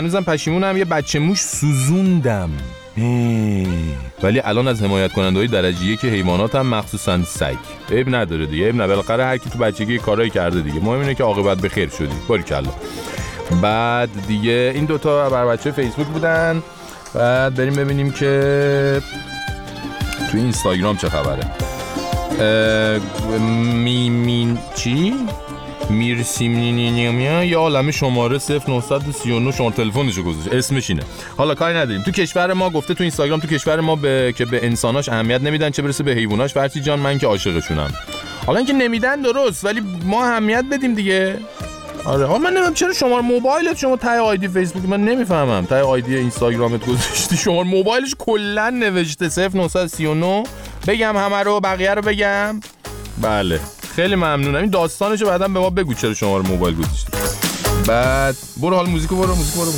هنوزم پشیمونم یه بچه موش سوزوندم. ولی الان از حمایت کننده‌های درجه یک حیواناتم مخصوصا سگ. عیب نداره دیگه، عیب نداره، بالاخره هر کی تو بچگی کارایی کرده دیگه. مهم اینه که عاقبت به خیر شدی. باریکلا. بعد دیگه این دوتا بر بچه فیسبوک بودن. بعد بریم ببینیم که تو اینستاگرام چه خبره. چی؟ میرسیمینیمیا یا عالم شماره 0939 شماره تلفنشو گذاشت، اسمش اینه. حالا کاری نداریم. تو کشور ما گفته تو اینستاگرام تو کشور ما که به انساناش اهمیت نمیدن، چه برسه به حیواناش. فرچی جان من که عاشقشونم. حالا اینکه نمیدن درست، ولی ما اهمیت بدیم دیگه. آره من نمیدونم چرا شماره موبایلت شما تای آیدی فیسبوک من نمیفهمم، تای آیدی اینستاگرامت گذاشتی شماره موبایلش کلا نوشته 0939. بگم همه رو، بقیه رو بگم؟ بله خیلی ممنونم. این داستانشو بعداً به ما بگو چرا شماره موبایل گذاشتی. بعد برو حال موزیکو برو.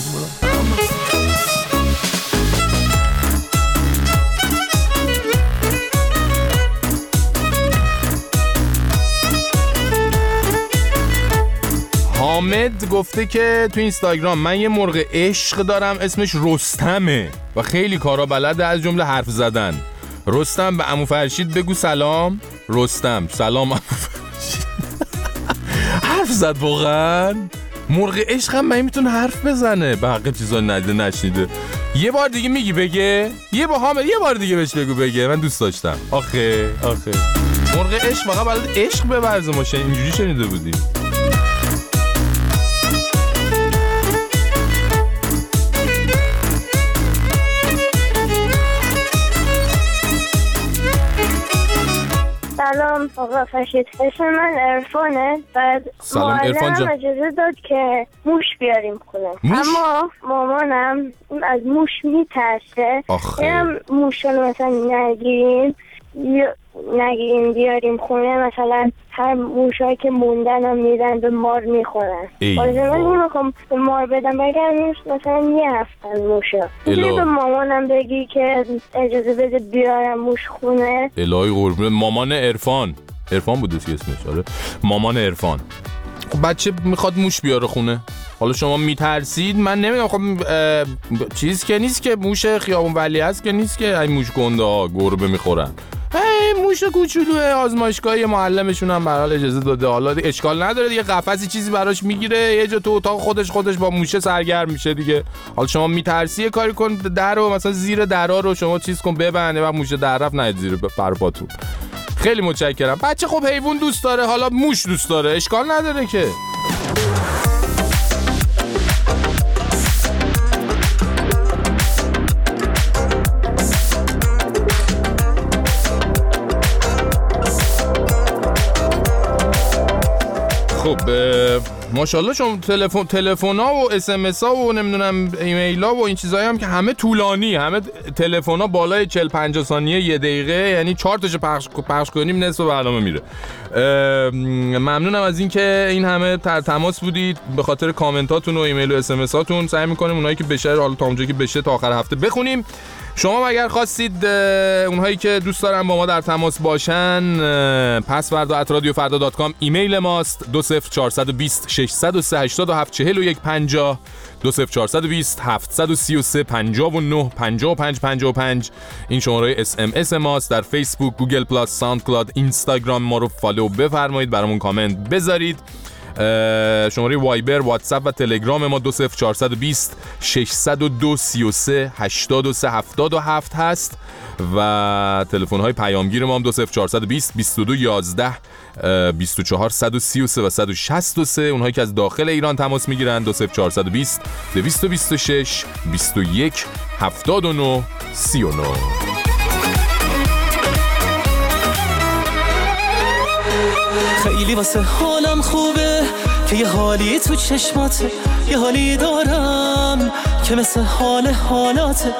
حامد گفته که تو اینستاگرام من یه مرغ عشق دارم اسمش رستمه و خیلی کارا بلده از جمله حرف زدن. رستم به عمو فرشید بگو سلام. رستم سلام عمو فرشید. حرف زد واقعا. مرغ عشق هم میتونه حرف بزنه، بقیه چیزا نشنیده. یه بار دیگه میگی بگه؟ یه بار دیگه بهش بگو بگه. من دوست داشتم. آخه مرغ عشق فقط بلد عشق بورزه. ما اینجوری شنیده بودیم. سلام آقا فرشید، اسم من عرفانه. بعد معلمم اجازه داد که موش بیاریم خونه، اما مامانم از موش میترسه. هم موش رو مثلا نگیریم بیاریم خونه، مثلا هر موشایی که موندن هم میدن به مار میخورن. بازه من نمیخوام به مار بدم، بگرم مثلا یه هفته موشا به مامانم بگی که اجازه بده بیارم موش خونه. الهی قربون مامان عرفان بوده که اسمش. آره مامان عرفان. بچه میخواد موش بیاره خونه، حالا شما میترسید. من نمیدونم، خب چیز که نیست که موش خیابون ولی هست که نیست که این موش گنده ها گربه میخورن. موش کوچولوه آزمایشگاهی معلمشون هم برحال اجازه داده. حالا اشکال نداره دیگه، قفسی چیزی براش میگیره یه جا تو اتاق خودش با موشه سرگرم میشه دیگه. حالا شما میترسی کاری کن، در رو مثلا زیر درا رو شما چیز کن ببنده و موشه در رفت نید زیر پرپاتون. خیلی متشکرم. بچه خب حیوان دوست داره، حالا موش دوست داره، اشکال نداره که. خب ماشاءالله شما تلفن‌ها و اس‌ام‌اس‌ها و نمیدونم ایمیل‌ها و این چیزایی هم که همه طولانی، همه تلفن‌ها بالای 40-50 ثانیه، یه دقیقه، یعنی 4 تاشو پخش کنیم نصف برنامه میره. ممنونم از این که این همه تماس بودید، به خاطر کامنتاتون و ایمیل و اس‌ام‌اس‌هاتون. سعی می‌کنیم اونایی که بشه حالا تا اونجایی که بشه تا آخر هفته بخونیم. شما اگر خواستید اونهایی که دوست دارن با ما در تماس باشن، password@radiofarda.com ایمیل ماست. 20420 603 87 41 50 20420 733 59 55 55 این شماره اس ام اس ماست. در فیسبوک، گوگل پلاس، ساوند کلاد، اینستاگرام ما رو فالو بفرمایید، برامون کامنت بذارید. شماره وایبر، واتساپ و تلگرام ما 20420 602 33 83 77 هست و تلفن های پیامگیر ما هم 20420 22 11 24 133 و 163. اونهایی که از داخل ایران تماس میگیرن 20420 226 21 79 39. خیلی واسه حالم خوبه که یه حالی تو چشماته، یه حالی دارم که مثل حال حالاته.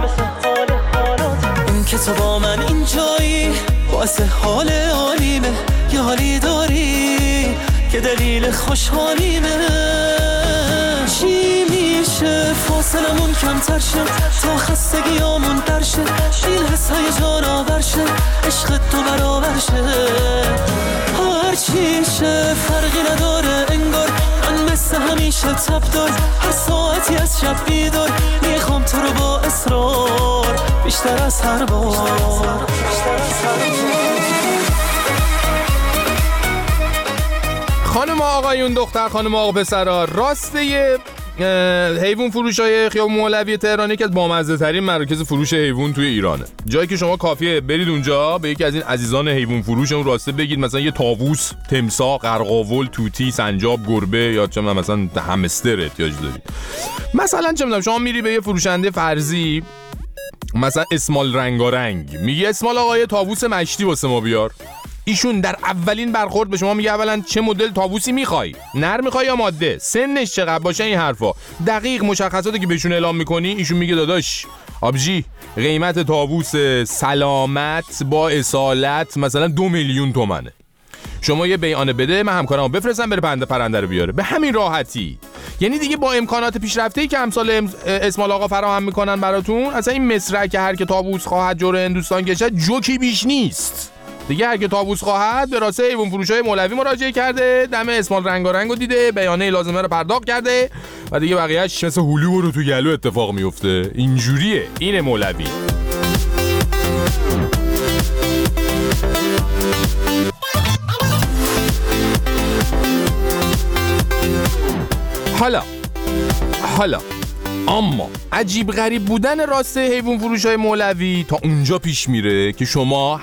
این که تو با من اینجایی باعث حال عالیمه، یه حالی داری که دلیل خوشحالیمه. چی میشه فاصلمون کمتر شه تا خستگیامون در شه، این حسای جان آور شه، عشق تو برابر شه. هر چی شه فرقی نداره انگار من مثل همیشه همیشه تب دار، هر ساعتی از شب بیدار، میخوام تو رو با اصرار بیشتر از هر بار. خانم آقایون، دختر خانم آقا پسرا، راسته حیوان فروشای خیابون مولوی تهران یکی از بامزه ترین مراکز فروش حیوان توی ایرانه. جایی که شما کافیه برید اونجا به یکی از این عزیزان حیوان فروش اون راسته بگید مثلا یه طاووس، تمساح، قرقاول، توتی، سنجاب، گربه یا چه مثلا همستر احتیاج دارید. مثلا چه میدونم شما میری به یه فروشنده فرضی مثلا اسمال رنگارنگ، میگه اسمال آقای طاووس مشتی واسه ما بیار. ایشون در اولین برخورد به شما میگه اولا چه مدل طاووسی میخوای، نر میخوای یا ماده، سنش چقدر باشه، این حرفا دقیق مشخصاتی که بهشون اعلام میکنی. ایشون میگه داداش آبجی قیمت طاووس سلامت با اصالت مثلا 2 میلیون تومنه، شما یه بیانه بده من همکارمو بفرستم بره پرنده رو بیاره. به همین راحتی. یعنی دیگه با امکانات پیشرفته‌ای که امثال اسمال آقا فراهم میکنن براتون، اصلا این مصرع که هر که طاووس خواهد جور هندوستان کشد جوکی بیش نیست. دیگه هر که طاووس خواهد به راسته حیوان فروشای مولوی مراجعه کرده، دم اسمال رنگارنگو دیده، بیانیه لازمه رو پرداخت کرده و دیگه بقیه‌اش مثل هولی رو تو گلو اتفاق میفته. اینجوریه. اینه مولوی. حالا اما عجیب غریب بودن راسته حیوان فروشای مولوی تا اونجا پیش میره که شما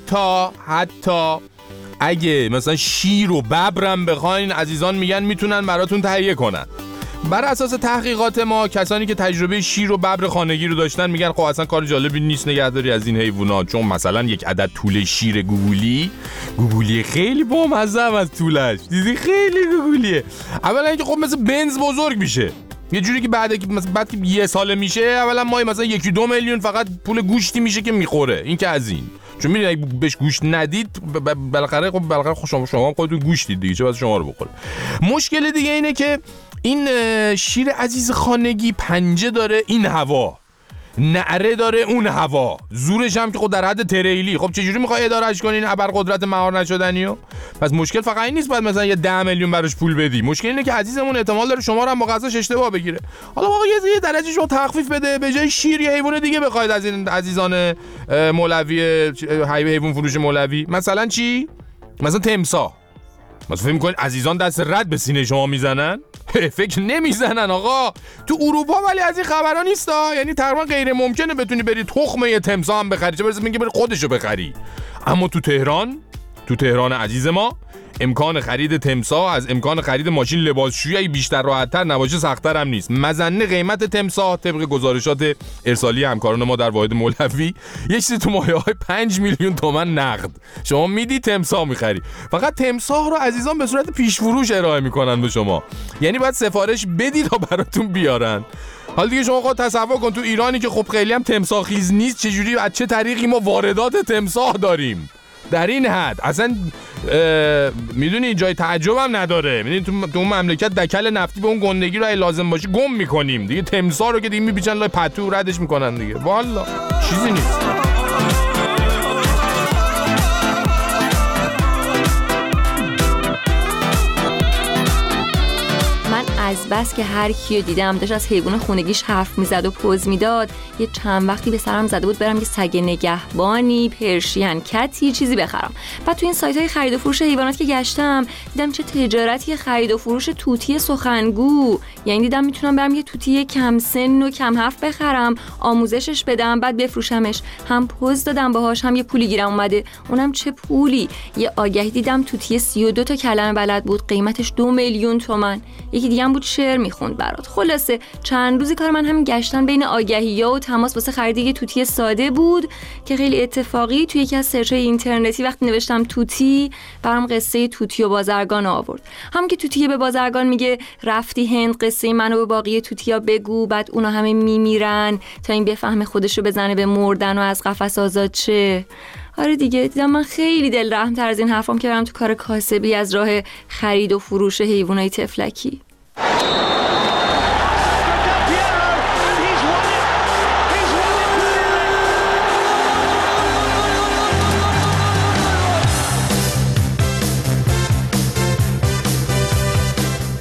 حتی اگه مثلا شیر و ببرم بخواین، عزیزان میگن میتونن براتون تهیه کنن. بر اساس تحقیقات ما کسانی که تجربه شیر و ببر خانگی رو داشتن میگن خب اصلا کار جالبی نیست نگهداری از این حیوانات، چون مثلا یک عدد توله شیر گوگولی خیلی بامزه از طولش، دیدی خیلی گوگولیه. اولا اینکه خب مثل بنز بزرگ میشه، یه جوری که بعد که یه ساله میشه اولا ما مثلا 1-2 میلیون فقط پول گوشتی میشه که میخوره. این که از این، چون میدونید اگه بهش گوشت ندید بالاخره شما خودتون گوشت دیدید دیگه، چه واسه شما رو بخوره. مشکل دیگه اینه که این شیر عزیز خانگی پنجه داره این هوا، نعره داره اون هوا، زورش هم که خود در حد تریلی. خب چجوری میخوای ادارهش کنین ابرقدرت مهار نشدنیو؟ پس مشکل فقط این نیست بعد مثلا یه 10 میلیون براش پول بدی، مشکل اینه که عزیزمون احتمال داره شما رو هم با قضاش اشتباه بگیره. حالا واقعا یه درجه شو تخفیف بده، به جای شیر یه حیوان دیگه بخواید از این عزیزان مولوی حیوان فروش مولوی. مثلا چی؟ مثلا تمساح. مثلا فکر می‌کنید عزیزان دست رد به سینه شما میزنن؟ فکر نمیزنن آقا. تو اروپا ولی از این خبرها نیستا، یعنی تقریبا غیر ممکنه بتونی بری تخم یه تمساح هم بخری، چه برسه میگه بری خودشو بخری. اما تو تهران عزیز ما امکان خرید تمساح از امکان خرید ماشین لباسشویی بیشتر راحت‌تر نباشه سخت‌تر هم نیست. مزنه قیمت تمساح طبق گزارشات ارسالی همکاران ما در واحد مولوی یه چیزی تو مایه‌های 5 میلیون تومان نقد. شما میدی تمساح می‌خری. فقط تمساح رو عزیزان به صورت پیش فروش ارائه می‌کنن به شما. یعنی باید سفارش بدید تا براتون بیارن. حالا دیگه شما خود تصور کن تو ایرانی که خب خیلی هم تمساح خیز نیست، چجوری از چه طریقی ما واردات تمساح داریم؟ در این حد اصلا میدونی جای تعجب هم نداره. میدونی تو اون مملکت دکل نفتی به اون گندگی رو لازم باشه گم میکنیم دیگه. تمساح رو که دیگه میپیچن لای پتو ردش میکنن دیگه. والا چیزی نیست. از بس که هر کیو دیدم داشت از حیوان خونگیش حرف میزد و پوز میداد، یه چند وقتی به سرم زده بود برم یه سگ نگهبانی، پرشین کتی چیزی بخرم. بعد تو این سایت‌های خرید و فروش حیوانات که گشتم دیدم چه تجارتی خرید و فروش توتی سخنگو. یعنی دیدم میتونم برم یه توتی کم سن و کم حرف بخرم، آموزشش بدم، بعد بفروشمش. هم پوز دادم باهاش، هم یه پولی گیرم اومده. اونم چه پولی. یه آگهی دیدم توتی 32 تا کلمه بلد بود، قیمتش 2 میلیون تومان. یکی دیگه بود شعر میخوند برات. خلاصه چند روزی کار من همین گشتن بین آگهی‌ها و تماس واسه خرید یه توتی ساده بود که خیلی اتفاقی توی یکی از سرچ‌های اینترنتی وقتی نوشتم توتی برام قصه توتی و بازرگان آورد. هم که توتی به بازرگان میگه رفتی هند قصه منو به باقی توتیا بگو، بعد اونا همه میمیرن تا این بفهمه خودشو بزنه به مردن و از قفس آزاد شه. آره دیگه دیدم من خیلی دل رحم‌تر از این حرفام که برم تو کار کاسبی از راه خرید و فروش حیوانای تفلکی.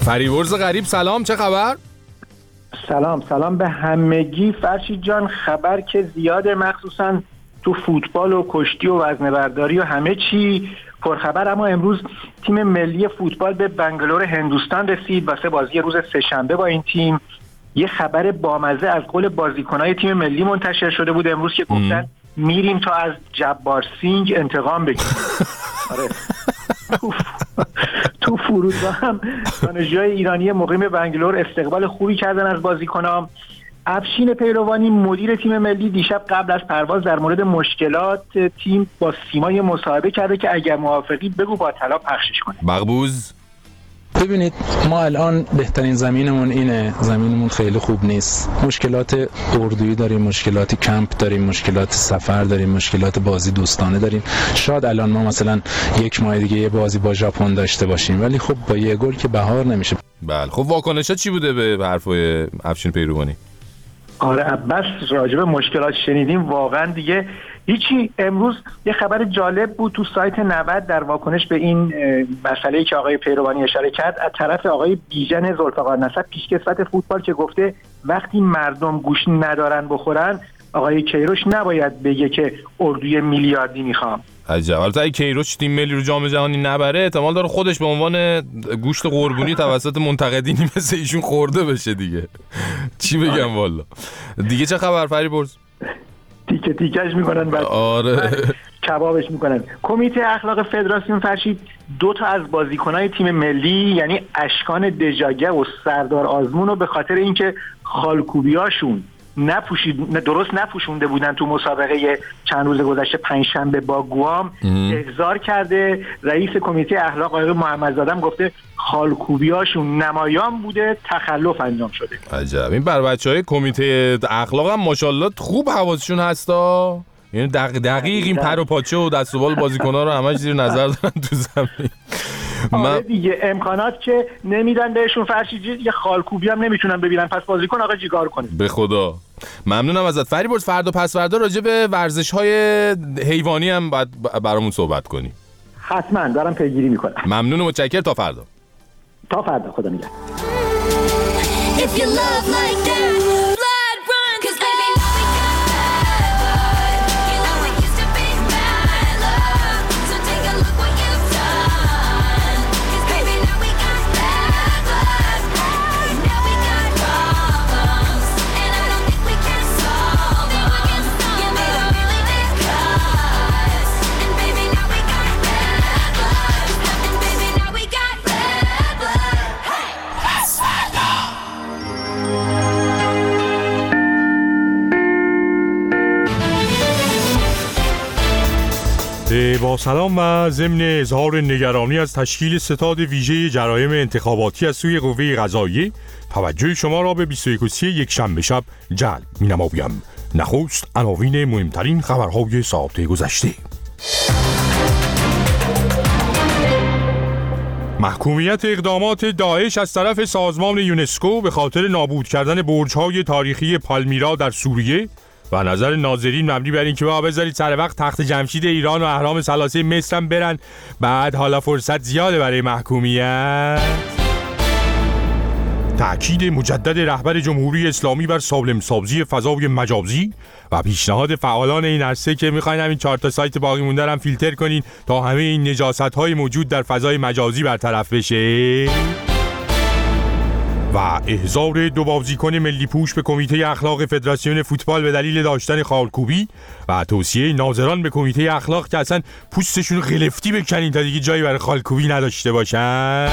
فریبرز غریب سلام، چه خبر؟ سلام به همگی. فرشید جان، خبر که زیاده، مخصوصا تو فوتبال و کشتی و وزنه‌برداری و همه چی پرخبر. اما امروز تیم ملی فوتبال به بنگلور هندوستان رسید واسه بازی روز سه‌شنبه با این تیم. یه خبر بامزه از قول بازیکنای تیم ملی منتشر شده بود امروز که گفتن میریم تا از جبار سینگ انتقام بگیریم. آره. تو فرودگاه هم دانشجوهای ایرانی مقیم بنگلور استقبال خوبی کردن از بازیکنام. افشین پیروانی مدیر تیم ملی دیشب قبل از پرواز در مورد مشکلات تیم با سیمای مصاحبه کرده که اگر موافقی بگو با طلا پخشش کنه. بغبوز ببینید، ما الان بهترین زمینمون اینه، زمینمون خیلی خوب نیست. مشکلات اردویی داریم، مشکلات کمپ داریم، مشکلات سفر داریم، مشکلات بازی دوستانه داریم. شاید الان ما مثلا یک ماه دیگه یه بازی با ژاپن داشته باشیم، ولی خب با یه گل که بهار نمیشه. بله، خب واکنشات چی بوده به حرفای افشین پیروانی؟ آره عباس، راجع به مشکلات شنیدیم، واقعا دیگه هیچی. امروز یه خبر جالب بود تو سایت 90 در واکنش به این مسئله‌ای که آقای پیروانی اشاره کرد از طرف آقای بیژن ذوالفقار نسب، پیشکسوت فوتبال، که گفته وقتی مردم گوش ندارن بخورن، آقای کیروش نباید بگه که اردوی میلیاردی میخوام. عجب. البته اگه کیروش تیم ملی رو جام جهانی نبره، احتمال داره خودش به عنوان گوشت قربونی توسط منتقدینی مثل ایشون خورده بشه دیگه. چی بگم والا. دیگه چه خبر فریبرز؟ تیکه تیکش میکنن بعد. آره. کبابش میکنن. کمیته اخلاق فدراسیون فرشید 2 تا از بازیکنای تیم ملی یعنی اشکان دژاگه و سردار آزمون رو به خاطر اینکه خالکوبیاشون درست نپوشونده بودن تو مسابقه چند روز گذشته پنجشنبه با گوام احضار کرده. رئیس کمیته اخلاق آقای محمدزاده گفته خالکوبیاشون نمایان بوده، تخلف انجام شده. عجب. این بر بچهای کمیته اخلاق هم ماشاءالله خوب حواسشون هستا، یعنی دقیق این پر و پاچه و دست و بال بازیکن‌ها رو همش زیر نظر دارن تو زمین. آره دیگه، امکانات که نمیدن بهشون فرشید، یه خالکوبی هم نمیتونن ببینن، پس بازیکن آقا چیکار کنه؟ به خدا. ممنونم ازت فریبرز. فردا پس فردا راجع به ورزش‌های حیوانی هم باید برامون صحبت کنی. حتما دارم پیگیری میکنم. ممنون و متشکرم. تا فردا. خدا نگهدار. با سلام و ضمن اظهار نگرانی از تشکیل ستاد ویژه جرایم انتخاباتی از سوی قوه قضاییه، توجه شما را به 21:30 یکشنبه شب جلب می‌نمایم. نخست عناوین مهمترین خبرهای ساعت گذشته. محکومیت اقدامات داعش از طرف سازمان یونسکو به خاطر نابود کردن برج‌های تاریخی پالمیرا در سوریه و نظر ناظرین مبنی بر این که با بذارید سر وقت تخت جمشید ایران و اهرام ثلاثه مصر هم برن، بعد حالا فرصت زیاده برای محکومیت. تأکید مجدد رهبر جمهوری اسلامی بر سالم سازی فضای مجازی و پیشنهاد فعالان این عرصه که میخواین همین 4 تا سایت باقی مونده هم فیلتر کنین تا همه این نجاست‌های موجود در فضای مجازی برطرف بشه. و احضار 2 بازیکن ملی پوش به کمیته اخلاق فدراسیون فوتبال به دلیل داشتن خالکوبی و توصیه ناظران به کمیته اخلاق که اصلا پوستشون غلفتی بکنین تا دیگه جایی برای خالکوبی نداشته باشن.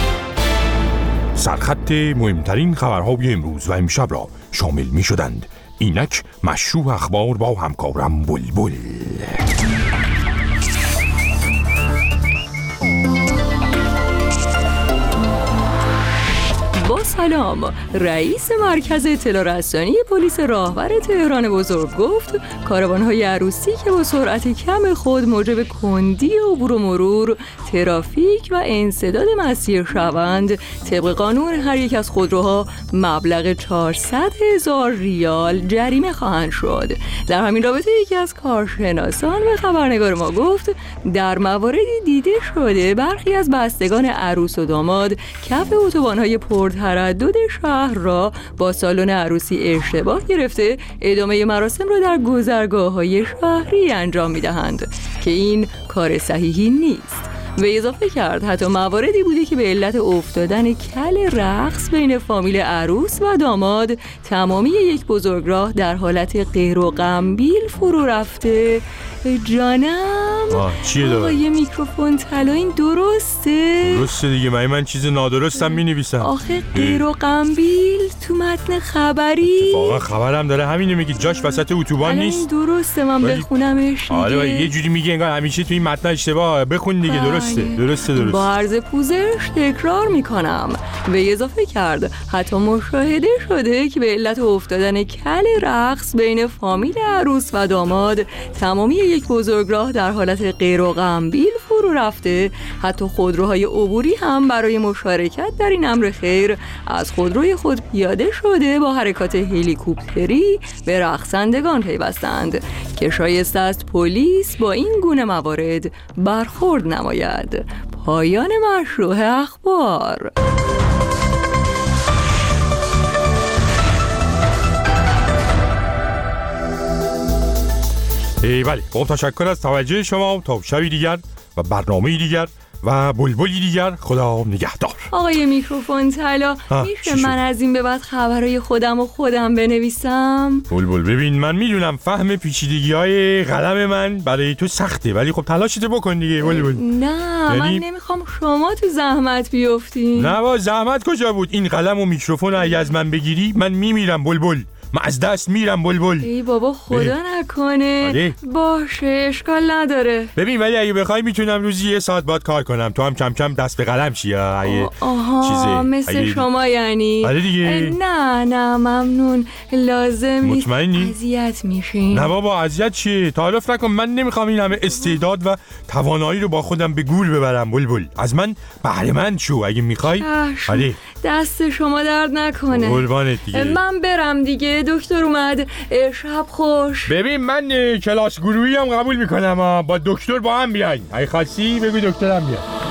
سرخط مهمترین خبرهای امروز و امشب را شامل می شدند. اینک مشروع اخبار با همکارم بلبل. با سلام. رئیس مرکز اطلاع رسانی پلیس راهور تهران بزرگ گفت کاروان‌های عروسی که با سرعت کم خود موجب کندی عبور و مرور، ترافیک و انسداد مسیر شوند، طبق قانون هر یک از خودروها مبلغ 400,000 ریال جریمه خواهند شد. در همین رابطه یکی از کارشناسان به خبرنگار ما گفت در مواردی دیده شده برخی از بستگان عروس و داماد کف اتوبان‌های پرتردد شهر را با سالن عروسی اشتباه گرفته ادامه مراسم را در گذرگاه‌های شهری انجام می‌دهند که این کار صحیحی نیست. و اضافه کرد حتی مواردی بوده که به علت افتادن کل رقص بین فامیل عروس و داماد تمامی یک بزرگراه در حالت غیر و غمبیل فرو رفته. جانم چیه داره؟ آقای میکروفون طلا این درسته؟ درسته دیگه، من چیز نادرستم می‌نویسم. آخه غیر و غمبیل تو متن خبری واقعا خبرم داره همینو میگه، جاش وسط اتوبان نیست. این درسته من بخونمش دیگه. آره یه جوری میگه انگار همیشه تو این متن اشتباه، بخون دیگه. درسته با عرض پوزش تکرار میکنم. و اضافه کرد حتی مشاهده شده که به علت افتادن کل رقص بین فامیل عروس و داماد تمامی یک بزرگراه در حالت غیر و غمبیل فرو رفته. حتی خودروهای عبوری هم برای مشارکت در این امر خیر از خودروی خود پیاده شده با حرکات هلیکوپتری به رقصندگان پیوستند که شایسته است پلیس با این گونه موارد برخورد نماید. پایان مشروع اخبار. بله، خب تشکر از توجه شما. تا شبی دیگر و برنامه دیگر و بلبلی دیگر، خدا نگهدار. آقای میکروفون طلا، میشه من از این به بعد خبرهای خودم بنویسم؟ بلبل ببین، من میدونم فهم پیچیدگی‌های قلم من برای تو سخته، ولی خب تلاشت بکن دیگه بلبل. نه من نمیخوام شما تو زحمت بیفتین. نه با زحمت کجا بود؟ این قلم و میکروفون اگه از من بگیری من میمیرم بلبل، من از دست میرم بلبل. ای بابا خدا نکنه. باشه اشکال نداره. ببین ولی اگه بخوای میتونم روزی 1 ساعت باید کار کنم، تو هم کم کم دست به قلم شی. آها مثل شما یعنی. آره دیگه. نه ممنون، لازم نیست. مطمئنی؟ اذیت میشین. نه بابا اذیت چیه؟ تعارف نکن، من نمیخوام این همه استعداد و توانایی رو با خودم به گور ببرم بلبل. از من بهره مند شو اگه میخوای. آره دست شما درد نکنه. قربانت دیگه. من برم دیگه، دکتر اومد. شب خوش. ببین من کلاس گروهی هم قبول میکنم، با دکتر با هم بیاین. اگه خواستی بگو دکترم بیاد.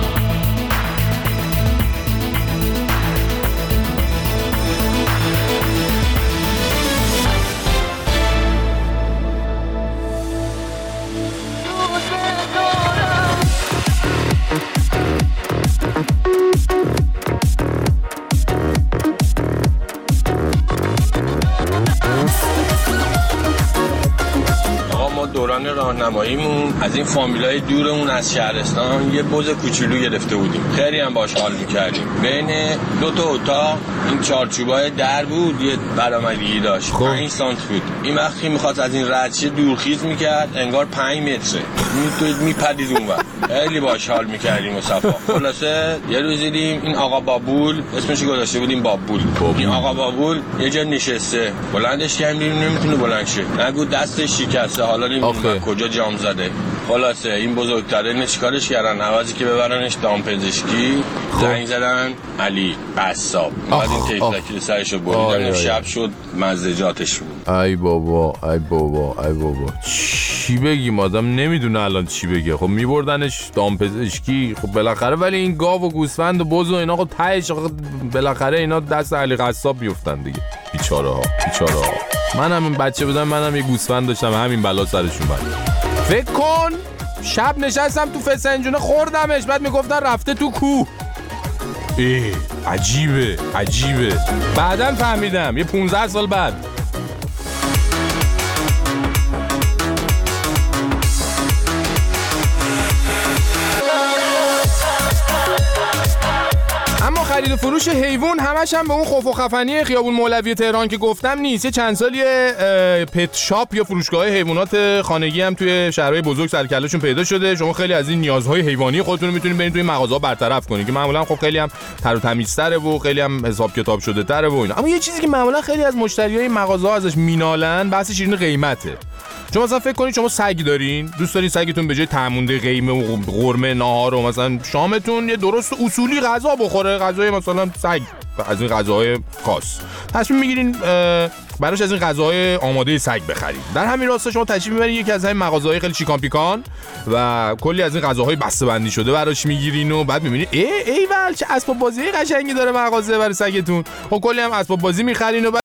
دوران راهنماییمون از این فامیلای دورمون از شهرستان یه بز کوچولو گرفته بودیم، خیلی هم باش حال میکردیم. بین 2 تا اتاق این چارچوبای در بود، یه برآمدگی داشت. 5 سانت بود. این وقتی میخواست از این ردشه دورخیز میکرد انگار 5 متره میپدید اون وقت. خیلی باش حال میکردیم و صفا. خلاصه یه روز دیدیم این آقا بابول، اسمش گذاشته بودیم بابول. این آقا بابول یه جا نشسته، بلندش کردیم نمیتونه بلند شه، نگو دستش شکسته، حالا نمیدونم کجا جام زده. خلاصه این بزرگتره چیکارش کردن؟ عوضی که ببرنش دامپزشکی زنگ زدن علی قصاب، بعد این تفلکی سرشو بریدن. شب شد مزدجاتش بود. ای بابا چی بگیم؟ آدم نمیدونه الان چی بگه. خب میبردنش دامپزشکی، خب بالاخره ولی این گاو و گوسفند و بز و اینا خب تهش بالاخره اینا دست علی قصاب میافتن دیگه. بیچاره ها. منم این بچه بودم، منم یه گوسفند داشتم، همین بلا سرشون بود. فکر کن شب نشستم تو فسنجونه خوردمش، بعد میگفتن رفته تو کوه. عجیبه. بعدن فهمیدم یه 15 سال بعد. اما خرید و فروش حیوان همش هم به اون خوف و خفنی خیابون مولوی تهران که گفتم نیست. یه چند سالی پت شاپ یا فروشگاه حیوانات خانگی هم توی شهرهای بزرگ سرکله‌شون پیدا شده. شما خیلی از این نیازهای حیوانی خودتون رو میتونید برید توی مغازه‌ها برطرف کنید که معمولا خب خیلی هم تر و تمیزتره و خیلی هم حساب کتاب شده تره و اینا. اما یه چیزی که معمولا خیلی از مشتریای مغازه‌ها ازش مینالن بحث شیرین قیمته. شما مثلا فکر کنید شما سگ دارین، دوست دارین سگتون به جای تمونده قیمه و قرمه ناهار و مثلا شامتون یه درست اصولی غذا بخوره، غذای مثلا سگ، از این غذاهای خاص تصمیم میگیرین براش از این غذاهای آماده سگ بخرید. در همین راستا شما تشریف میبرین یکی از همین مغازه‌های خیلی چیکان پیکان و کلی از این غذاهای بسته‌بندی شده براش میگیرین و بعد میبینین ایول چه اسباب بازی قشنگی داره مغازه برای سگتون. خب کلی هم اسباب بازی میخرین و